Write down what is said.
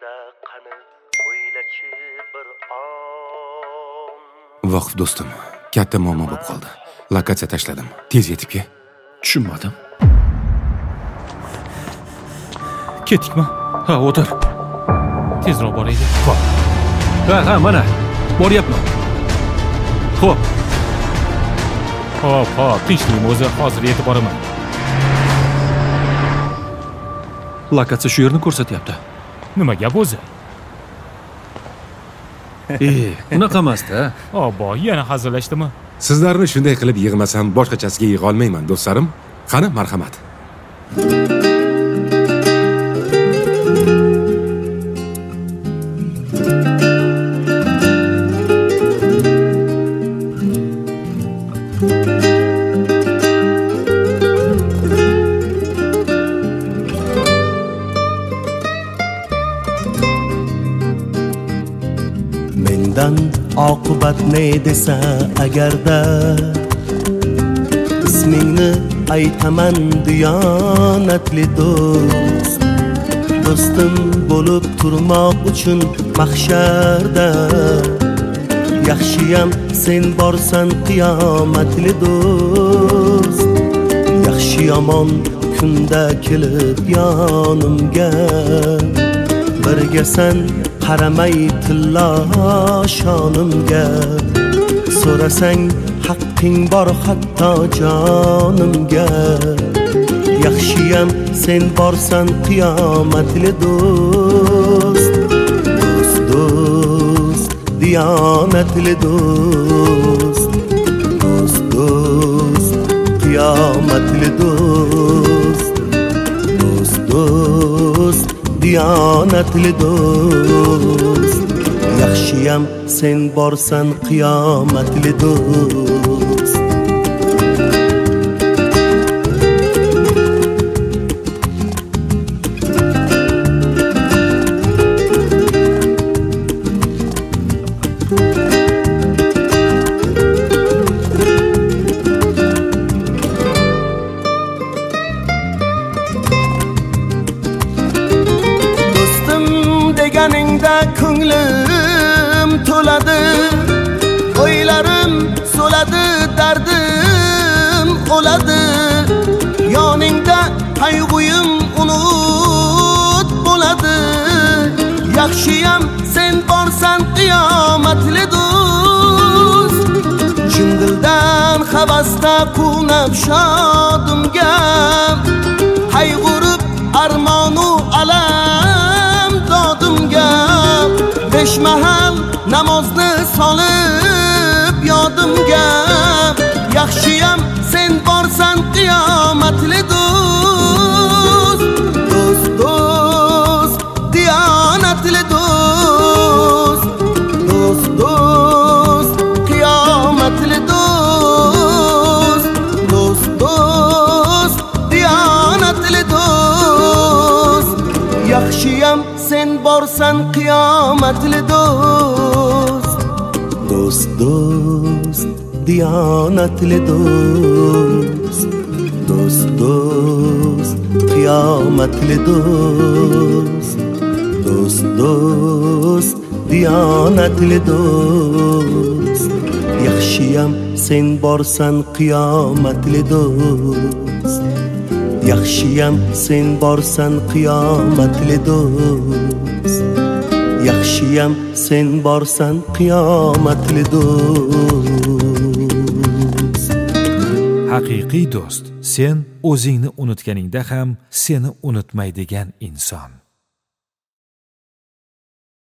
Voqif do'stim, katta muammo bo'lib qoldi. Lokatsiya tashladim. Tez yetib kel. Tushunmadim. Ketdikmi? Ha, o'tir. Tezroq boraylik. Xo'p. Ha, mana. Boryapman. Xo'p. Hop, tinchlik o'zi, hozir yetib boraman. Lokatsiya shu yerni ko'rsatyapti. Nima gap o'zi? Unaqa emas-da. Obbo, yana hazillashdimi? Sizlarni shunday qilib yig'masam, boshqachasiga yig'a olmayman, do'stlarim. Qani, marhamat. Mendan oqibat ne desa agarda ismingni aytaman diyonatli do'st. Do'stim bo'lib turmoq uchun mahsharda yaxshiyam sen borsan qiyomatli do'st. Yaxshi yomon kunda kelib yonimga birgasan qaramay tillo shonimga. So'rasang haqqing bor hatto jonimga. Yaxshiyam sen borsan qiyomatli do'st. Do'st, diyonatli do'st. Do'st, qiyomatli do'st. Do'st, diyonatli do'st. Yaxshiyam sen borsan qiyomatli do'st. Deganingda ko'nglim to'ladi, o'ylarim so'ladi, dardim o'ladi. Yoningda qayg'uyim unut bo'ladi. Yaxshiyam sen borsan qiyomatli do'st. Chin dildan havasda quvnab shodimga, qayg'urib armonu alam dodimga. Besh mahal namozni solib yodimga. Yaxshiyam sen borsan qiyomatli do'st. Do'st, diyonatli do'st. Do'st, qiyomatli do'st. Do'st, diyonatli do'st. Yaxshiyam sen borsan qiyomatli do'st. Do'st, diyonatli do'st. Do'st, qiyomatli do'st. Do'st, diyonatli do'st. Yaxshiyam sen borsan qiyomatli do'st. Yaxshiyam sen borsan qiyomatli do'st. Yaxshiyam sen borsan qiyomatli do'st. Haqiqiy do'st sen o'zingni unutganingda ham seni unutmaydigan inson.